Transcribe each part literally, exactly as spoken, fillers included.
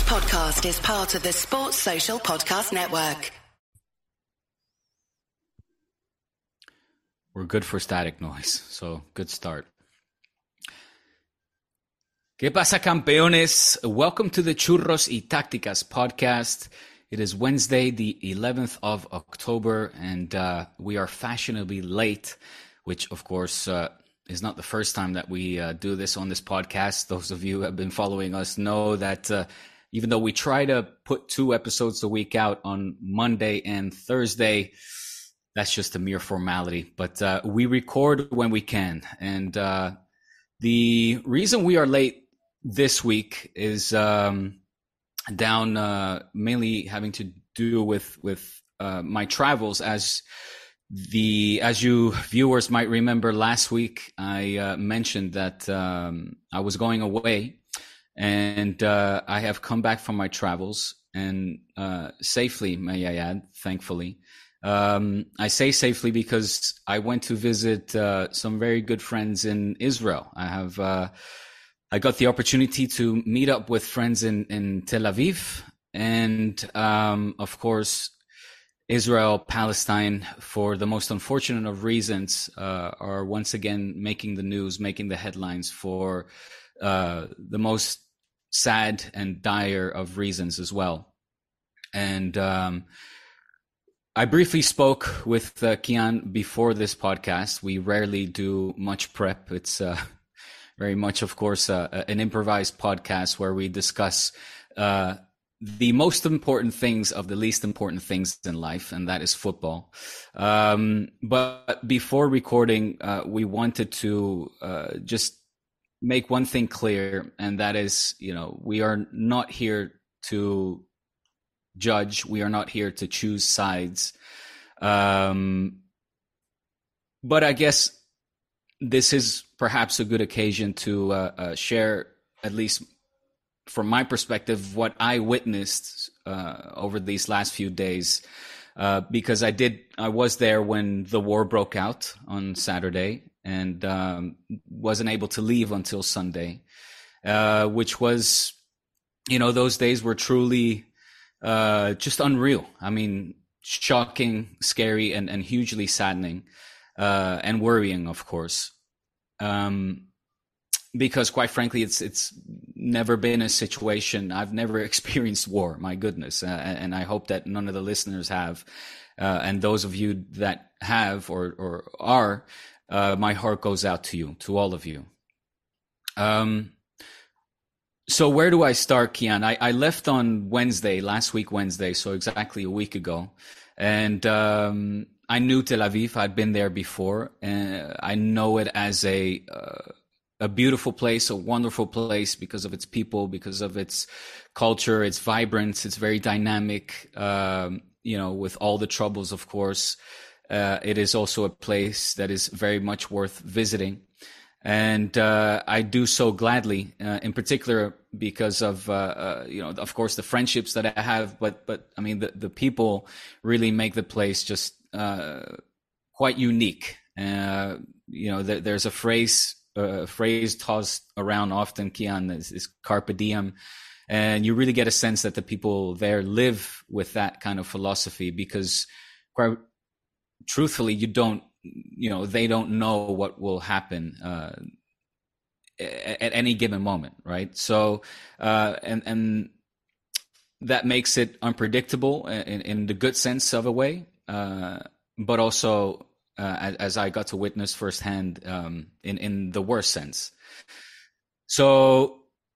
podcast is part of the Sports Social Podcast Network. We're good for static noise, so good start. ¿Qué pasa, campeones? Welcome to the Churros y Tácticas podcast. It is Wednesday, the eleventh of October, and uh, we are fashionably late, which, of course, uh, is not the first time that we uh, do this on this podcast. Those of you who have been following us know that uh, even though we try to put two episodes a week out on Monday and Thursday, that's just a mere formality. But uh, we record when we can. And uh, the reason we are late this week is um, down uh, mainly having to do with, with uh, my travels. As the as you viewers might remember, last week I uh, mentioned that um, I was going away. And uh, I have come back from my travels, and uh, safely, may I add, thankfully. Um, I say safely because I went to visit uh, some very good friends in Israel. I have uh, I got the opportunity to meet up with friends in, in Tel Aviv, and um, of course, Israel, Palestine, for the most unfortunate of reasons, uh, are once again making the news, making the headlines for uh, the most sad and dire of reasons as well. And um, I briefly spoke with uh, Kian before this podcast. We rarely do much prep. It's uh, very much, of course, uh, an improvised podcast where we discuss uh, the most important things of the least important things in life, and that is football. Um, but before recording, uh, we wanted to uh, just make one thing clear, and that is, you know, we are not here to judge. We are not here to choose sides. Um, but I guess this is perhaps a good occasion to uh, uh, share, at least from my perspective, what I witnessed uh, over these last few days. Uh, because I did, I was there when the war broke out on Saturday, and um, wasn't able to leave until Sunday, uh, which was, you know, those days were truly uh, just unreal. I mean, shocking, scary, and, and hugely saddening, uh, and worrying, of course, um, because quite frankly, it's it's never been a situation. I've never experienced war, my goodness, uh, and I hope that none of the listeners have, uh, and those of you that have or or are. Uh, my heart goes out to you, to all of you. Um, so where do I start, Kian? I, I left on Wednesday, last week Wednesday, so exactly a week ago. And um, I knew Tel Aviv. I'd been there before. And I know it as a uh, a beautiful place, a wonderful place because of its people, because of its culture, its vibrance. It's very dynamic, um, you know, with all the troubles, of course. Uh, it is also a place that is very much worth visiting. And uh, I do so gladly, uh, in particular because of, uh, uh, you know, of course, the friendships that I have. But, but I mean, the, the people really make the place just uh, quite unique. Uh, you know, th- there's a phrase, uh, phrase tossed around often, Kian, is, is carpe diem. And you really get a sense that the people there live with that kind of philosophy because quite truthfully, you don't, you know, they don't know what will happen uh, at, at any given moment, right? So, uh, and and that makes it unpredictable in, in the good sense of a way, uh, but also, uh, as, as I got to witness firsthand, um, in in the worst sense. So.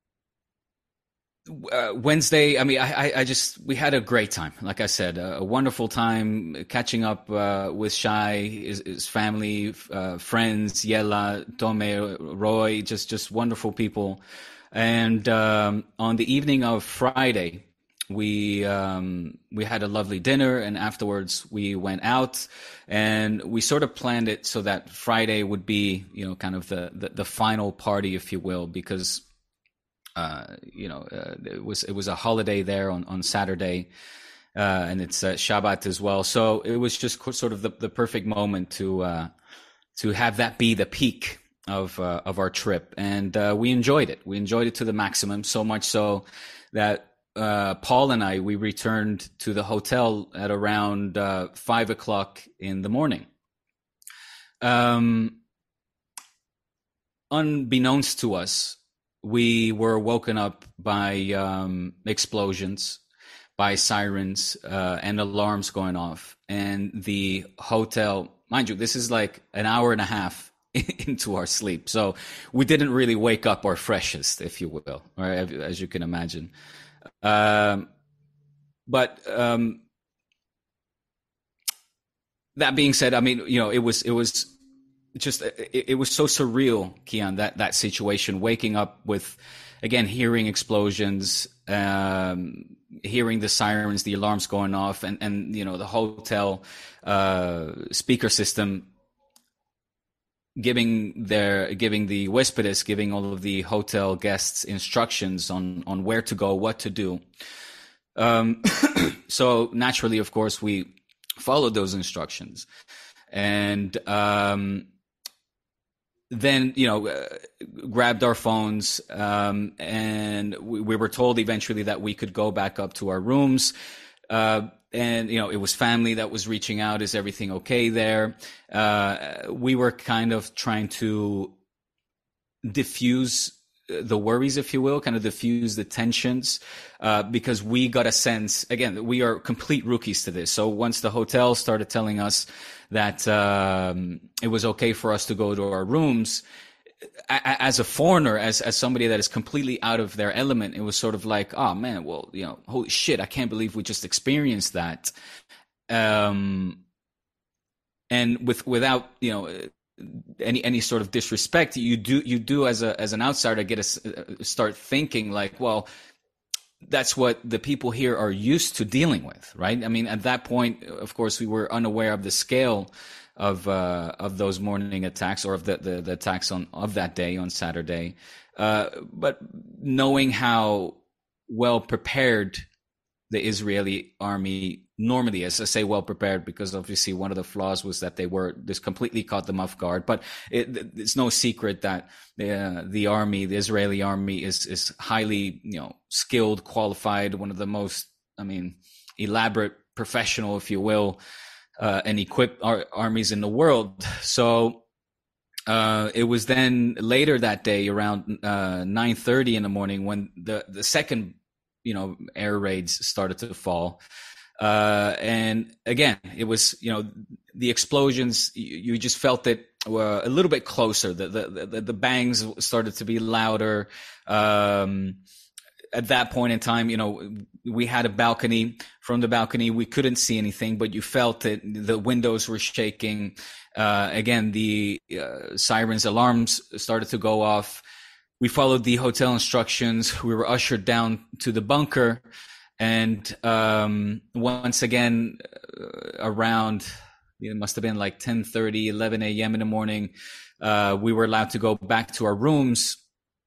Uh, Wednesday, I mean, I, I just, we had a great time. Like I said, a, a wonderful time catching up uh, with Shai, his, his family, uh, friends, Yella, Tome, Roy, just, just wonderful people. And um, on the evening of Friday, we um, we had a lovely dinner, and afterwards we went out, and we sort of planned it so that Friday would be, you know, kind of the, the, the final party, if you will, because Uh, you know, uh, it was it was a holiday there on, on Saturday, uh, and it's uh, Shabbat as well. So it was just sort of the, the perfect moment to uh, to have that be the peak of uh, of our trip, and uh, we enjoyed it. We enjoyed it to the maximum, so much so that uh, Paul and I, we returned to the hotel at around uh, five o'clock in the morning. Um, unbeknownst to us, we were woken up by um, explosions, by sirens, uh, and alarms going off. And the hotel, mind you, this is like an hour and a half into our sleep. So we didn't really wake up our freshest, if you will, or as you can imagine. Um, but um, that being said, I mean, you know, it was it was just it, it was so surreal, Kiyan, that that situation, waking up with, again, hearing explosions, um, hearing the sirens, the alarms going off, and and you know, the hotel uh, speaker system giving their giving the huéspedes, giving all of the hotel guests instructions on on where to go, what to do. Um, so naturally, of course, we followed those instructions, and um, then you know uh, grabbed our phones, um, and we, we were told eventually that we could go back up to our rooms. Uh, and, you know, it was family that was reaching out. Is everything okay there? Uh, we were kind of trying to diffuse the worries, if you will, kind of diffuse the tensions, uh, because we got a sense, again, we are complete rookies to this. So once the hotel started telling us that um, it was okay for us to go to our rooms, as a foreigner, as as somebody that is completely out of their element, it was sort of like, oh man, well, you know, holy shit, I can't believe we just experienced that. Um, and with without you know any any sort of disrespect, you do you do as a as an outsider get a start thinking like, well, that's what the people here are used to dealing with, right? I mean, at that point, of course, we were unaware of the scale of uh, of those morning attacks, or of the, the, the attacks on of that day on Saturday. Uh, but knowing how well prepared the Israeli army normally is, I say well prepared because obviously one of the flaws was that they were this completely caught them off guard. But it, it's no secret that the the army, the Israeli army, is is highly you know skilled, qualified, one of the most, I mean, elaborate, professional, if you will, Uh, and equipped ar- armies in the world. So uh, it was then later that day, around uh, nine thirty in the morning, when the, the second, you know, air raids started to fall. Uh, and again, it was, you know, the explosions, you, you just felt it were a little bit closer. The, the, the, the bangs started to be louder. Um, At that point in time, you know, we had a balcony. From the balcony, we couldn't see anything, but you felt it. The windows were shaking. Uh, again, the uh, sirens, alarms started to go off. We followed the hotel instructions. We were ushered down to the bunker. And um, once again, uh, around, it must have been like ten thirty, eleven a.m. in the morning, uh, we were allowed to go back to our rooms.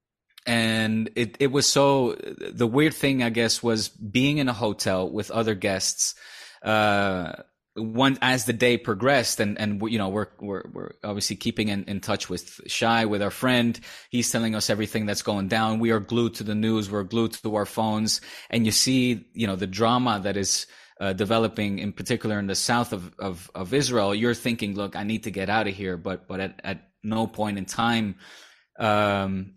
And it, it was so, the weird thing, I guess, was being in a hotel with other guests, uh, one, as the day progressed, and, and, you know, we're, we're, we're obviously keeping in, in touch with Shai, with our friend. He's telling us everything that's going down. We are glued to the news. We're glued to our phones. And you see, you know, the drama that is, uh, developing, in particular in the south of, of, of Israel. You're thinking, look, I need to get out of here. But, but at, at no point in time, um,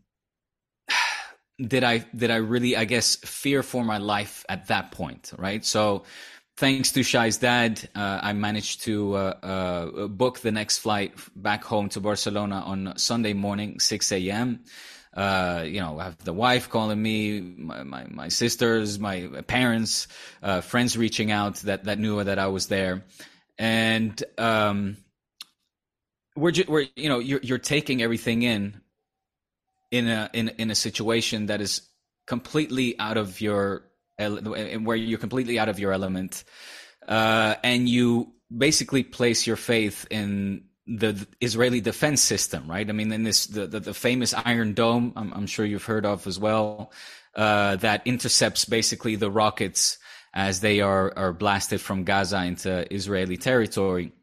Did I did I really, I guess, fear for my life at that point, right? So thanks to Shai's dad, uh, I managed to uh, uh, book the next flight back home to Barcelona on Sunday morning, six a.m. Uh, you know, I have the wife calling me, my, my, my sisters, my parents, uh, friends reaching out that, that knew that I was there. And um, we're, ju- we're, you know, you're, you're taking everything in. in a in in a situation that is completely out of your where you're completely out of your element, uh, and you basically place your faith in the Israeli defense system, right? I mean, in this the the, the famous Iron Dome, I'm, I'm sure you've heard of as well, uh, that intercepts basically the rockets as they are are blasted from Gaza into Israeli territory.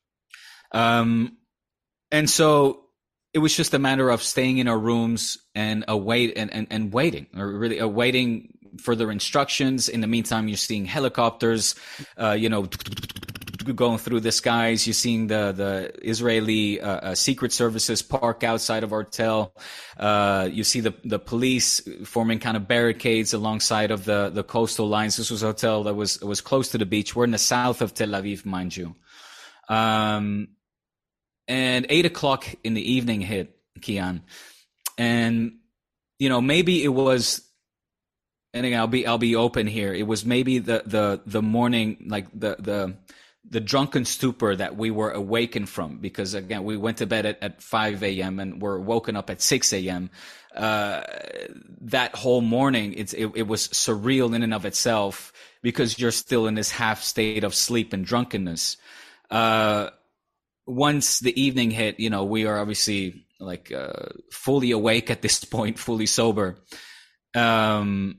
Um, and so. It was just a matter of staying in our rooms and await and, and, and waiting, or really awaiting further instructions. In the meantime, you're seeing helicopters, uh, you know, going through the skies. You're seeing the the Israeli uh, uh, secret services park outside of our hotel. Uh, you see the the police forming kind of barricades alongside of the the coastal lines. This was a hotel that was was close to the beach. We're in the south of Tel Aviv, mind you. Um, and eight o'clock in the evening hit, Kiyan, and you know maybe it was. And again, I'll be I'll be open here. It was maybe the the the morning, like the the the drunken stupor that we were awakened from, because again we went to bed at, at five a.m. and were woken up at six a.m. Uh, that whole morning, it's it, it was surreal in and of itself, because you're still in this half state of sleep and drunkenness. Uh, once the evening hit, you know, we are obviously like uh, fully awake at this point, fully sober. Um.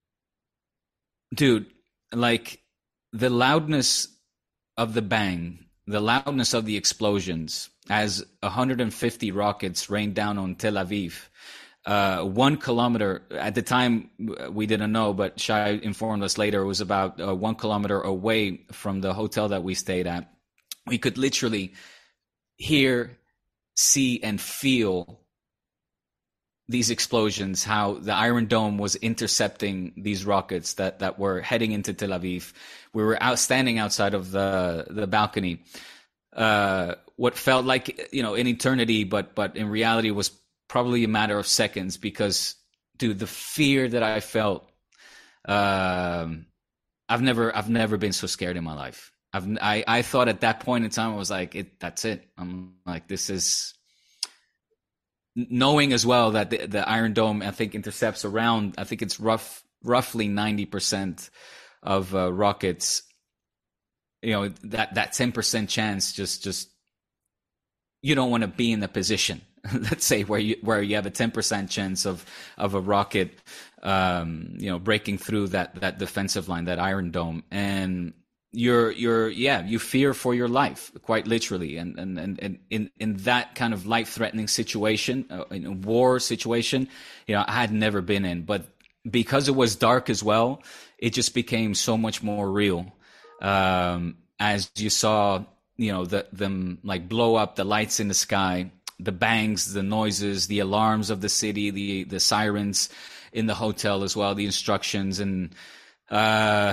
Dude, like the loudness of the bang, the loudness of the explosions as one hundred fifty rockets rained down on Tel Aviv, uh, one kilometer, at the time we didn't know, but Shai informed us later, it was about uh, one kilometer away from the hotel that we stayed at. We could literally hear, see, and feel these explosions, how the Iron Dome was intercepting these rockets that, that were heading into Tel Aviv. We were out standing outside of the the balcony. Uh, what felt like, you know, an eternity, but but in reality was probably a matter of seconds, because, dude, the fear that I felt, um, I've never I've never been so scared in my life. I've I, I thought at that point in time, I was like, it that's it. I'm like, this is. Knowing as well that the, the Iron Dome, I think, intercepts around, I think it's rough, roughly ninety percent of uh, rockets. You know, that, that ten percent chance, just, just, you don't want to be in the position, let's say, where you, where you have a ten percent chance of, of a rocket, um, you know, breaking through that, that defensive line, that Iron Dome. And, You're, you're, yeah, you fear for your life, quite literally. And, and, and, and in, in that kind of life-threatening situation, uh, in a war situation, you know, I had never been in. But because it was dark as well, it just became so much more real. Um, as you saw, you know, the, them like blow up the lights in the sky, the bangs, the noises, the alarms of the city, the, the sirens in the hotel as well, the instructions. And, uh,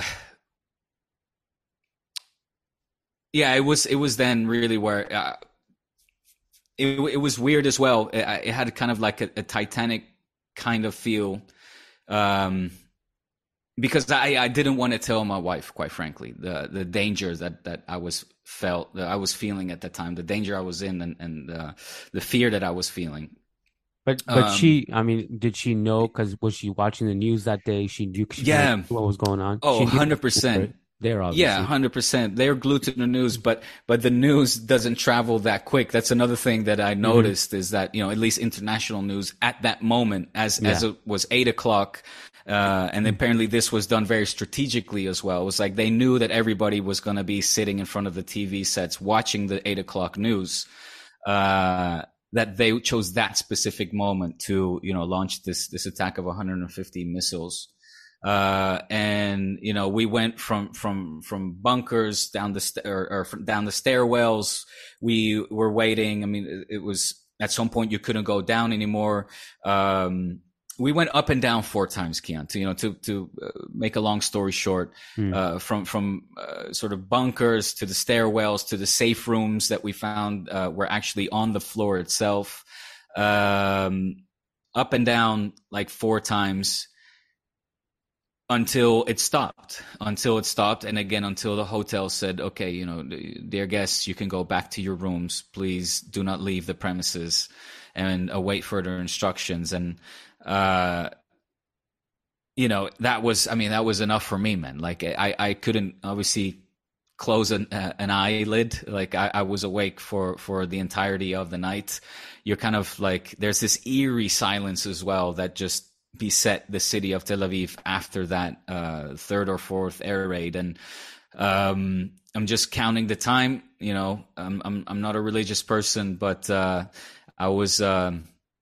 Yeah, it was. It was then really where uh, it it was weird as well. It, it had kind of like a, a Titanic kind of feel, um, because I, I didn't want to tell my wife, quite frankly, the the danger that, that I was felt that I was feeling at the time, the danger I was in, and and uh, the fear that I was feeling. But but Um, she, I mean, did she know? Because was she watching the news that day? She knew she Yeah. knew what was going on. Oh, She one knew hundred percent. There, obviously. Yeah, one hundred percent. They're glued to the news, but but the news doesn't travel that quick. That's another thing that I noticed, mm-hmm. is that, you know, at least international news at that moment, as yeah. as it was eight o'clock, uh, and apparently this was done very strategically as well. It was like they knew that everybody was going to be sitting in front of the T V sets watching the eight o'clock news, uh, that they chose that specific moment to, you know, launch this this attack of one hundred fifty missiles. Uh, and, you know, we went from, from, from bunkers down the, st- or, or from down the stairwells. We were waiting. I mean, it, it was at some point you couldn't go down anymore. Um, we went up and down four times, Kiyan, to, you know, to, to uh, make a long story short, mm. uh, from, from, uh, sort of bunkers to the stairwells to the safe rooms that we found, uh, were actually on the floor itself. Um, up and down like four times. Until it stopped, until it stopped. And again, until the hotel said, okay, you know, dear guests, you can go back to your rooms. Please do not leave the premises, and await further instructions. And, uh, you know, that was, I mean, that was enough for me, man. Like I, I couldn't obviously close an, uh, an eyelid. Like I, I was awake for, for the entirety of the night. You're kind of like, there's this eerie silence as well that just beset the city of Tel Aviv after that uh, third or fourth air raid. And um, I'm just counting the time. You know, I'm I'm, I'm not a religious person, but uh, I was, um,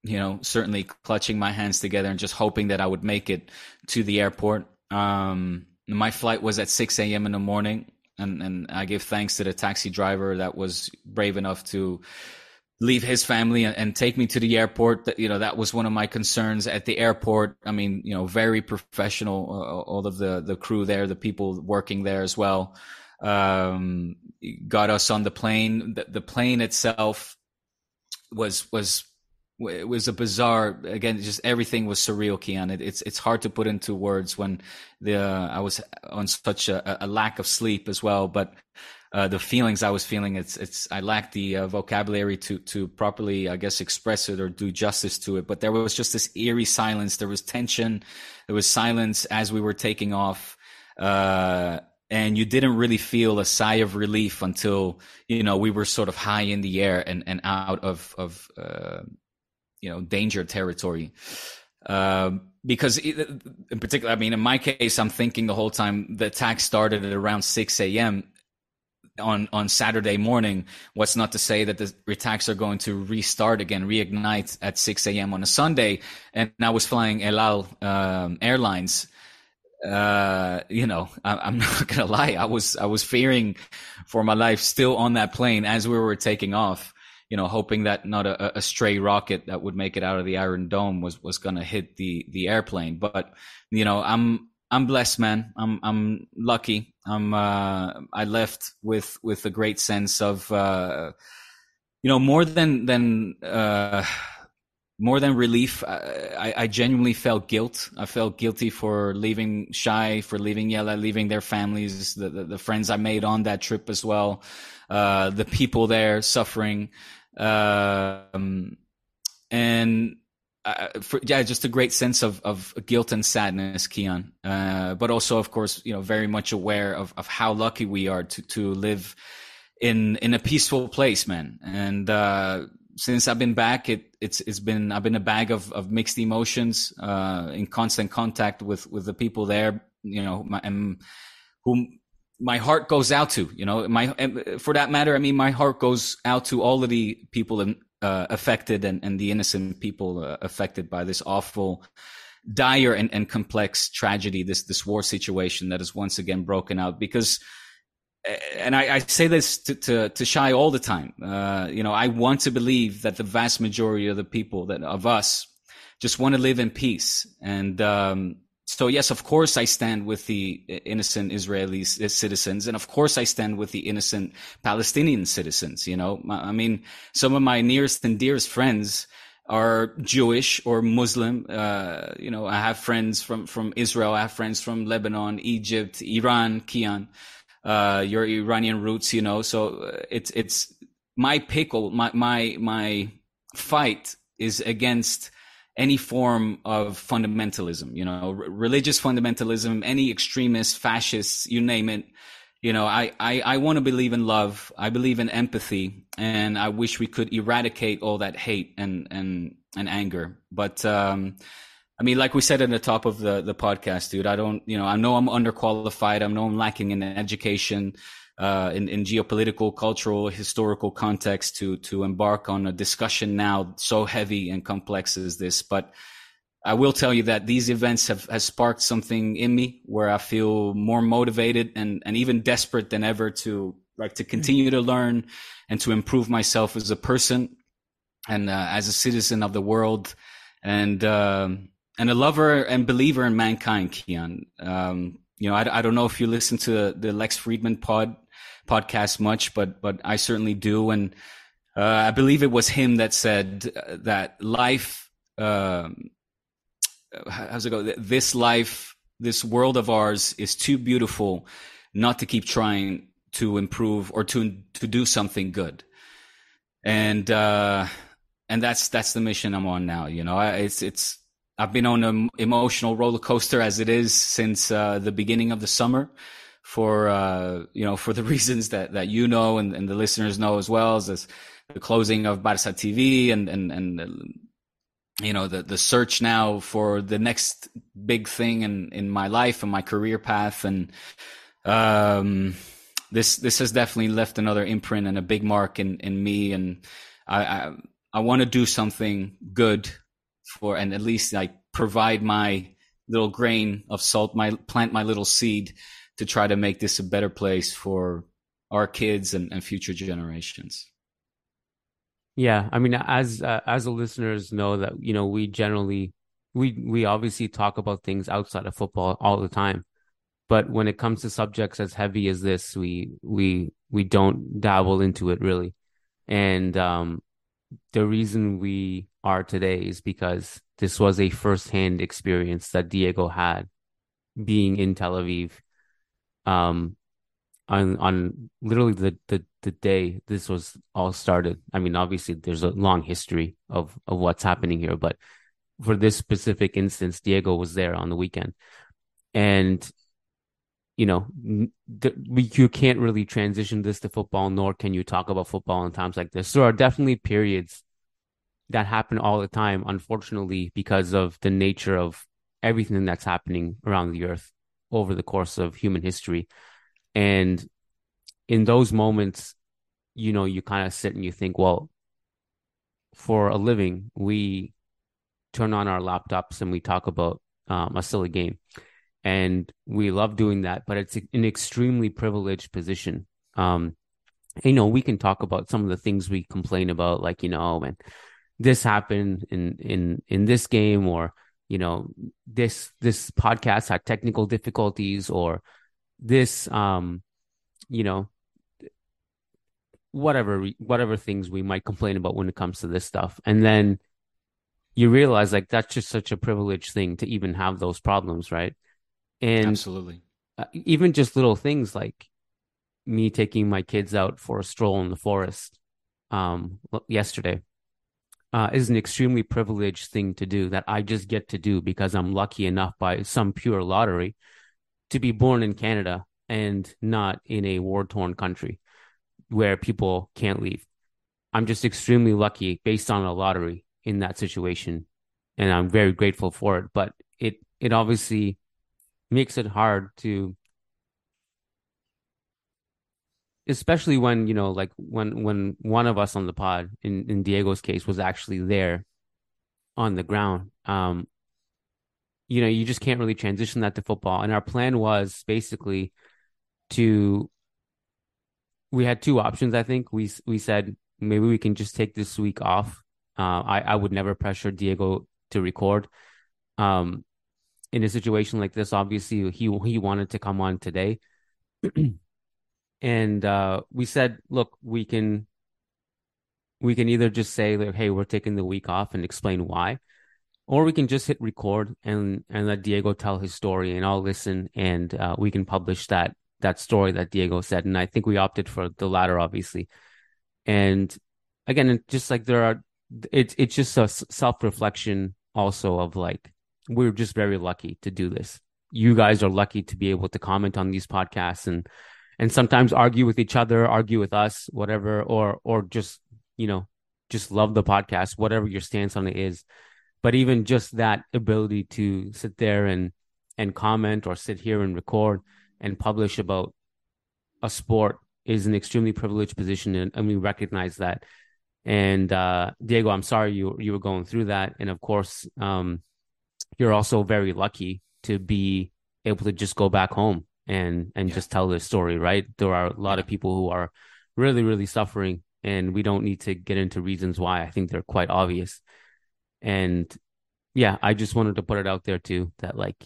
you know, certainly clutching my hands together and just hoping that I would make it to the airport. Um, my flight was at six a.m. in the morning, and, and I give thanks to the taxi driver that was brave enough to leave his family and, and take me to the airport. That, you know, that was one of my concerns at the airport. I mean, you know, very professional, uh, all of the, the crew there, the people working there as well, um, got us on the plane. The, the plane itself was, was, it was a bizarre, again, just everything was surreal, Kiyan. It, it's, it's hard to put into words when the, uh, I was on such a, a lack of sleep as well, but Uh, the feelings I was feeling, it's, it's, I lacked the uh, vocabulary to, to properly, I guess, express it or do justice to it. But there was just this eerie silence. There was tension. There was silence as we were taking off. Uh, and you didn't really feel a sigh of relief until, you know, we were sort of high in the air and, and out of, of, uh, you know, danger territory. Um, because in particular, I mean, in my case, I'm thinking the whole time the attack started at around six a.m. on on Saturday morning. What's not to say that the attacks are going to restart again, reignite at six a.m. on a Sunday. And I was flying El Al um, Airlines. Uh, you know, I, I'm not gonna lie, I was I was fearing for my life still on that plane as we were taking off. You know, hoping that not a, a stray rocket that would make it out of the Iron Dome was was gonna hit the the airplane. But you know, I'm. I'm blessed, man. I'm I'm lucky. I'm uh I left with with a great sense of uh you know, more than than uh more than relief. I I genuinely felt guilt. I felt guilty for leaving Shai, for leaving Yella, leaving their families, the the, the friends I made on that trip as well, uh the people there suffering, um and Uh, for, yeah, just a great sense of, of guilt and sadness, Kiyan. Uh, but also, of course, you know, very much aware of, of how lucky we are to, to live in, in a peaceful place, man. And, uh, since I've been back, it, it's, it's been, I've been a bag of, of mixed emotions, uh, in constant contact with, with the people there, you know, my, and whom my heart goes out to, you know, my, for that matter, I mean, my heart goes out to all of the people in, Uh, affected and, and the innocent people uh, affected by this awful, dire and, and complex tragedy, this this war situation that is once again broken out. Because, and I, I say this to, to, to Shai all the time, uh, you know, I want to believe that the vast majority of the people that of us just want to live in peace. And um, so, yes, of course, I stand with the innocent Israeli citizens. And of course, I stand with the innocent Palestinian citizens. You know, I mean, some of my nearest and dearest friends are Jewish or Muslim. Uh, you know, I have friends from, from Israel. I have friends from Lebanon, Egypt, Iran, Kiyan, uh, your Iranian roots, you know. So it's, it's my pickle, my, my, my fight is against any form of fundamentalism, you know, r- religious fundamentalism, any extremists, fascists, you name it. You know, I, I, I want to believe in love. I believe in empathy, and I wish we could eradicate all that hate and, and, and anger. But, um, I mean, like we said at the top of the, the podcast, dude, I don't, you know, I know I'm underqualified. I know I'm lacking in education, uh, in, in geopolitical, cultural, historical context to, to embark on a discussion now so heavy and complex as this. But I will tell you that these events have, have sparked something in me where I feel more motivated and, and even desperate than ever to, like, to continue to learn and to improve myself as a person and, uh, as a citizen of the world, and, um, and a lover and believer in mankind, Kiyan. Um, you know, I, I don't know if you listen to the Lex Friedman pod, podcast much, but but I certainly do, and uh, I believe it was him that said that life, um, how's it go? This life, this world of ours, is too beautiful not to keep trying to improve or to to do something good, and uh, and that's that's the mission I'm on now. You know, it's it's I've been on an emotional roller coaster as it is since uh, the beginning of the summer. For, uh, you know, for the reasons that, that you know and, and the listeners know as well, as this, the closing of Barça T V and, and, and, you know, the, the search now for the next big thing in, in my life and my career path. And, um, this, this has definitely left another imprint and a big mark in, in me. And I, I, I want to do something good for, and at least like provide my little grain of salt, my plant my little seed to try to make this a better place for our kids and, and future generations. Yeah, I mean, as uh, as the listeners know that, you know, we generally we we obviously talk about things outside of football all the time, but when it comes to subjects as heavy as this, we we we don't dabble into it really. And um, the reason we are today is because this was a firsthand experience that Diego had being in Tel Aviv. Um, on on literally the, the the day this was all started. I mean, obviously there's a long history of of what's happening here, but for this specific instance, Diego was there on the weekend, and you know, th- we, you can't really transition this to football, nor can you talk about football in times like this. There are definitely periods that happen all the time, unfortunately, because of the nature of everything that's happening around the earth over the course of human history. And in those moments, you know, you kind of sit and you think, well, for a living, we turn on our laptops and we talk about um, a silly game. And we love doing that, but it's an extremely privileged position. Um, you know, we can talk about some of the things we complain about, like, you know, oh, man, this happened in, in, in this game, or, you know, this, this podcast had technical difficulties, or this, um, you know, whatever, whatever things we might complain about when it comes to this stuff. And then you realize like that's just such a privileged thing to even have those problems, right? And Absolutely. uh, even just little things like me taking my kids out for a stroll in the forest um, yesterday uh, is an extremely privileged thing to do that I just get to do because I'm lucky enough by some pure lottery to be born in Canada and not in a war-torn country where people can't leave. I'm just extremely lucky based on a lottery in that situation, and I'm very grateful for it. But it it obviously makes it hard to, especially when, you know, like when when one of us on the pod, in in Diego's case, was actually there on the ground. Um, you know, you just can't really transition that to football. And our plan was basically to, we had two options. I think we we said maybe we can just take this week off. Uh, I I would never pressure Diego to record. Um, in a situation like this, obviously he he wanted to come on today, and uh, we said, look, we can we can either just say like, hey, we're taking the week off and explain why, or we can just hit record and and let Diego tell his story, and I'll listen, and uh, we can publish that that story that Diego said. And I think we opted for the latter, obviously. And again, just like there are, it's it's just a self reflection also of like, we're just very lucky to do this. You guys are lucky to be able to comment on these podcasts and and sometimes argue with each other, argue with us, whatever, or or just, you know, just love the podcast, whatever your stance on it is. But even just that ability to sit there and and comment, or sit here and record and publish about a sport, is an extremely privileged position, and, and we recognize that. And uh, Diego, I'm sorry you you were going through that, and of course, um, you're also very lucky to be able to just go back home and and yeah. just tell this story, right? There are a lot yeah. of people who are really, really suffering, and we don't need to get into reasons why. I think they're quite obvious. And yeah, I just wanted to put it out there too, that like,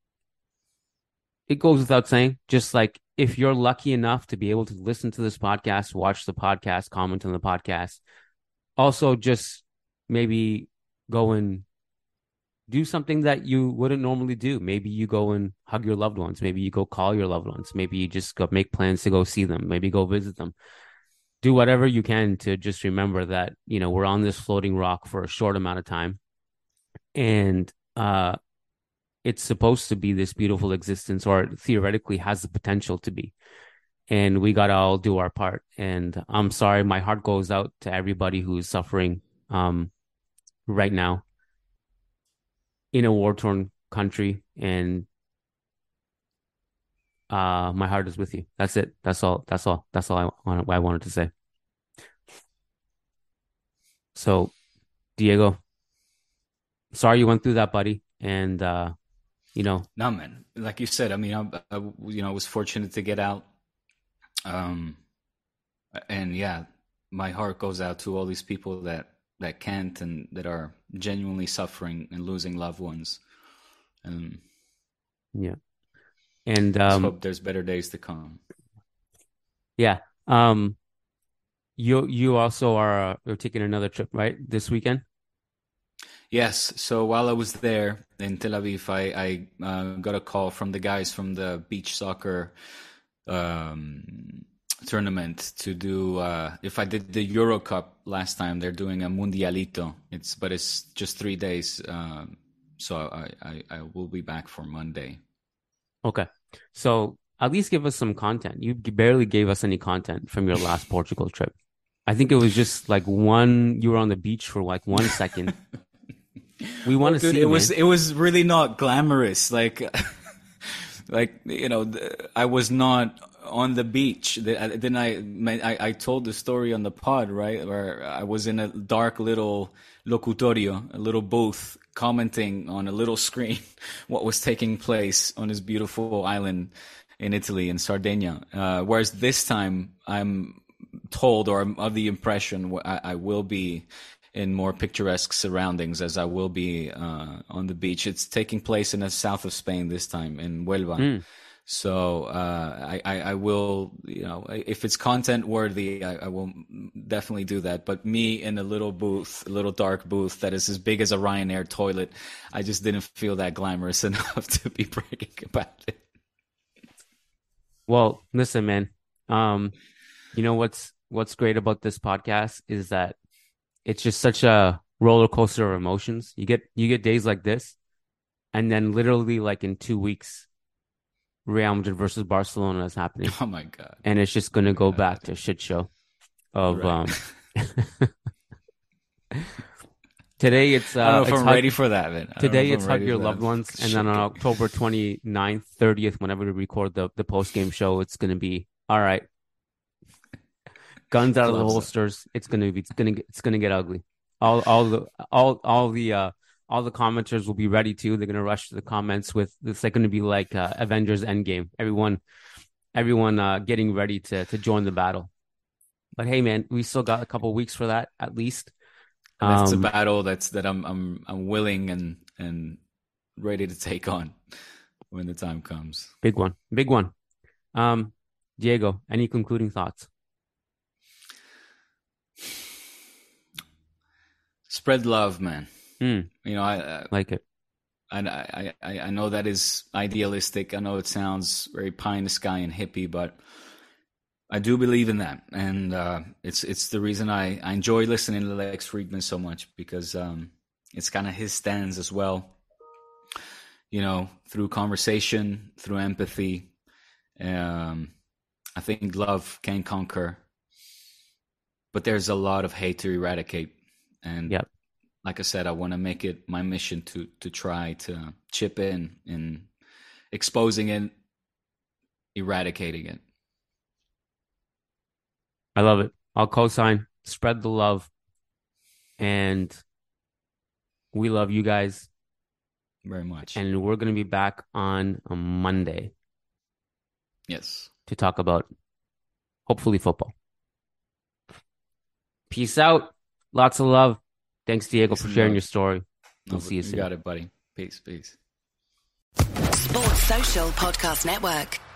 it goes without saying, just like, if you're lucky enough to be able to listen to this podcast, watch the podcast, comment on the podcast, also just maybe go and do something that you wouldn't normally do. Maybe you go and hug your loved ones. Maybe you go call your loved ones. Maybe you just go make plans to go see them. Maybe go visit them. Do whatever you can to just remember that, you know, we're on this floating rock for a short amount of time. And uh, it's supposed to be this beautiful existence, or it theoretically has the potential to be. And we got to all do our part. And I'm sorry, my heart goes out to everybody who's suffering um, right now in a war-torn country. And uh, my heart is with you. That's it. That's all. That's all. That's all I, want, I wanted to say. So, Diego, sorry you went through that, buddy. And, uh, you know, No, man. Like you said, I mean, I, I you know, was fortunate to get out. Um, and yeah, my heart goes out to all these people that that can't and that are genuinely suffering and losing loved ones. And yeah. And let's um, hope there's better days to come. yeah. Um, you you also are uh, you're taking another trip, right? This weekend? Yes. So while I was there in Tel Aviv, I, I uh, got a call from the guys from the beach soccer um, tournament to do. Uh, if I did the Euro Cup last time, they're doing a Mundialito. It's but it's just three days. Um, so I, I I will be back for Monday. Okay. So at least give us some content. You barely gave us any content from your last Portugal trip. I think it was just like one, you were on the beach for like one second. We want to Dude, see it man. was it was really not glamorous. Like, like you know, I was not on the beach. Then I, I I told the story on the pod, right, where I was in a dark little locutorio, a little booth, commenting on a little screen what was taking place on this beautiful island in Italy, in Sardinia. Uh, whereas this time, I'm told, or I'm of the impression, I, I will be in more picturesque surroundings, as I will be uh, on the beach. It's taking place in the south of Spain this time, in Huelva. Mm. So uh, I, I, I will, you know, if it's content worthy, I, I will definitely do that. But me in a little booth, a little dark booth that is as big as a Ryanair toilet, I just didn't feel that glamorous enough to be bragging about it. Well, listen, man. Um, you know what's what's great about this podcast is that it's just such a roller coaster of emotions. You get you get days like this, and then literally like in two weeks, Real Madrid versus Barcelona is happening. Oh my god! And it's just gonna go back to a shit show. Of right. um. Today it's. Uh, I don't know if it's I'm hug, ready for that, man. Today it's hug your loved ones, and then on October twenty-ninth, thirtieth, whenever we record the the post game show, it's gonna be all right. Guns out of the holsters. It's gonna be. It's gonna. Get, it's gonna get ugly. All. All the. All. All the. Uh. All the commenters will be ready too. They're gonna rush to the comments with. It's like gonna be like uh, Avengers Endgame. Everyone. Everyone. Uh. Getting ready to to join the battle. But hey, man, we still got a couple weeks for that at least. That's um, a battle that's that I'm I'm I'm willing and and ready to take on when the time comes. Big one. Big one. Um. Diego, any concluding thoughts? Spread love, man. Mm, you know, I, I like it. And I, I, I know that is idealistic. I know it sounds very pie in the sky and hippie, but I do believe in that. And uh, it's it's the reason I, I enjoy listening to Lex Friedman so much, because um, it's kind of his stance as well. You know, through conversation, through empathy, um, I think love can conquer. But there's a lot of hate to eradicate. And yep. like I said, I want to make it my mission to to try to chip in in exposing it, eradicating it. I love it. I'll co-sign. Spread the love. And we love you guys very much. And we're going to be back on a Monday. Yes. To talk about, hopefully, football. Peace out. Lots of love. Thanks, Diego, peace for sharing love. Your story. We'll no, see you soon. You got it, buddy. Peace, peace. Sports Social Podcast Network.